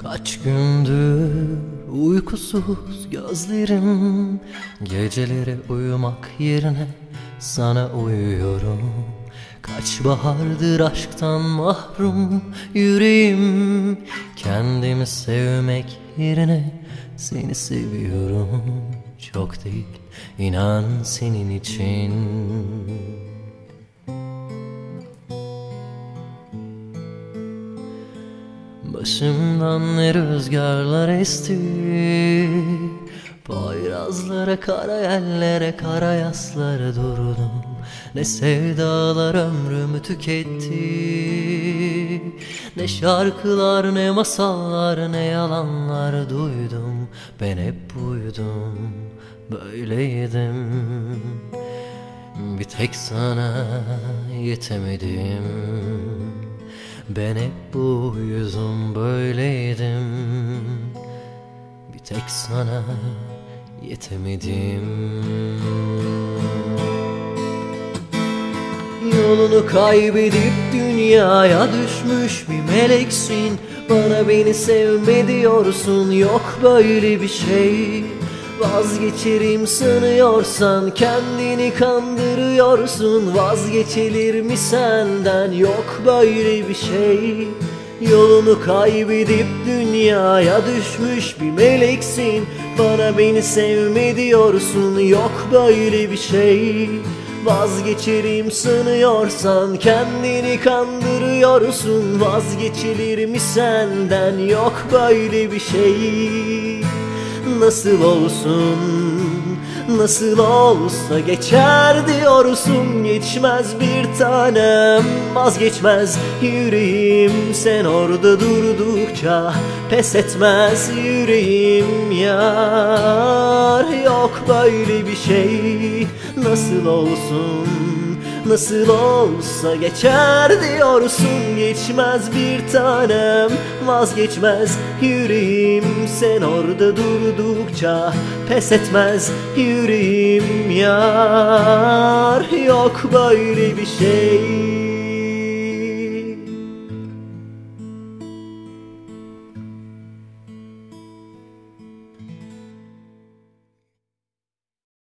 Kaç gündür uykusuz gözlerim, geceleri uyumak yerine sana uyuyorum. Kaç bahardır aşktan mahrum yüreğim, kendimi sevmek yerine seni seviyorum. Çok değil, inan senin için. Başımdan ne rüzgarlar esti, Poyrazlara, kara yerlere, kara yaslara durdum. Ne sevdalar ömrümü tüketti, ne şarkılar, ne masallar, ne yalanlar duydum. Ben hep buydum, böyleydim. Bir tek sana yetemedim. Ben hep bu yüzüm böyleydim. Bir tek sana yetemedim. Yolunu kaybedip dünyaya düşmüş bir meleksin. Bana beni sevme diyorsun, yok böyle bir şey. Vazgeçerim sanıyorsan kendini kandırıyorsun. Vazgeçilir mi senden, yok böyle bir şey. Yolunu kaybedip dünyaya düşmüş bir meleksin. Bana beni sevme diyorsun, yok böyle bir şey. Vazgeçerim sanıyorsan kendini kandırıyorsun. Vazgeçilir mi senden, yok böyle bir şey. Nasıl olsun, nasıl olsa geçer diyorsun. Geçmez bir tanem, vazgeçmez yüreğim. Sen orada durdukça pes etmez yüreğim yar. Yok böyle bir şey. Nasıl olsun, nasıl olsa geçer diyorsun. Geçmez bir tanem, vazgeçmez yüreğim. Sen orada durdukça pes etmez yüreğim yar. Yok böyle bir şey.